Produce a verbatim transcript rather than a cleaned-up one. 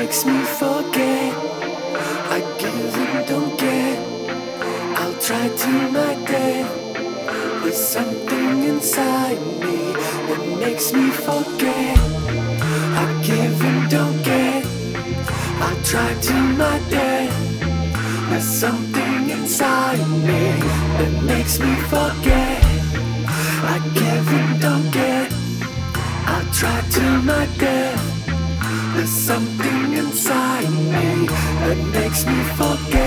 makes me forget. I give and don't get. I'll try to my death. There's something inside me that makes me forget. I give and don't get. I'll try to my death. There's something inside me that makes me forget. I give and don't get. I'll try to my death. There's something inside me that makes me forget.